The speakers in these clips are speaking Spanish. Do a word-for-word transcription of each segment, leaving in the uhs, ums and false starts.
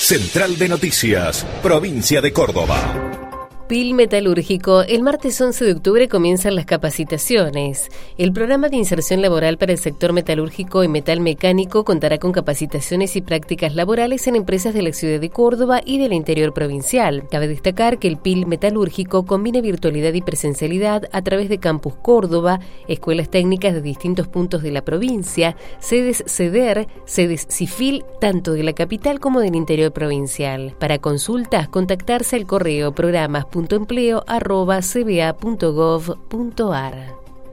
Central de Noticias, Provincia de Córdoba. P I L Metalúrgico. El martes once de octubre comienzan las capacitaciones. El programa de inserción laboral para el sector metalúrgico y metal mecánico contará con capacitaciones y prácticas laborales en empresas de la ciudad de Córdoba y del interior provincial. Cabe destacar que el P I L Metalúrgico combina virtualidad y presencialidad a través de Campus Córdoba, escuelas técnicas de distintos puntos de la provincia, sedes CEDER, sedes CIFIL, tanto de la capital como del interior provincial. Para consultas, contactarse al correo programas punto empleo arroba c b a punto gov punto a r.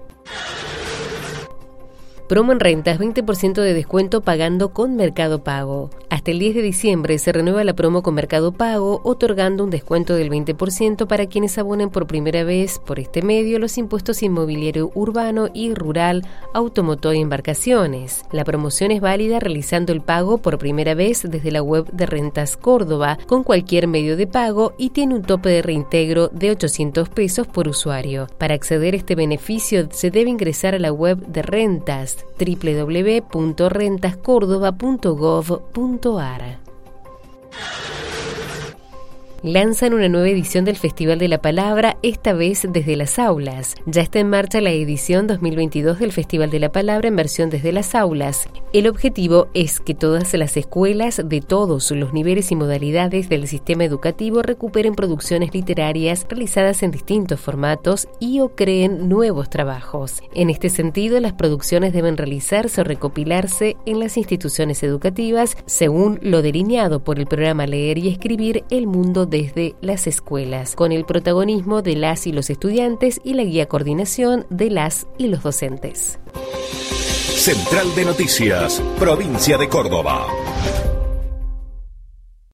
Promo en rentas, veinte por ciento de descuento pagando con Mercado Pago. Hasta el diez de diciembre se renueva la promo con Mercado Pago, otorgando un descuento del veinte por ciento para quienes abonen por primera vez por este medio los impuestos inmobiliario urbano y rural, automotor y embarcaciones. La promoción es válida realizando el pago por primera vez desde la web de Rentas Córdoba con cualquier medio de pago y tiene un tope de reintegro de ochocientos pesos por usuario. Para acceder a este beneficio se debe ingresar a la web de Rentas doble u doble u doble u punto rentas córdoba punto gov punto a r. Lanzan una nueva edición del Festival de la Palabra, esta vez desde las aulas. Ya está en marcha la edición dos mil veintidós del Festival de la Palabra en versión desde las aulas. El objetivo es que todas las escuelas de todos los niveles y modalidades del sistema educativo recuperen producciones literarias realizadas en distintos formatos y o creen nuevos trabajos. En este sentido, las producciones deben realizarse o recopilarse en las instituciones educativas según lo delineado por el programa Leer y Escribir El Mundo desde las escuelas, con el protagonismo de las y los estudiantes y la guía coordinación de las y los docentes. Central de Noticias, Provincia de Córdoba.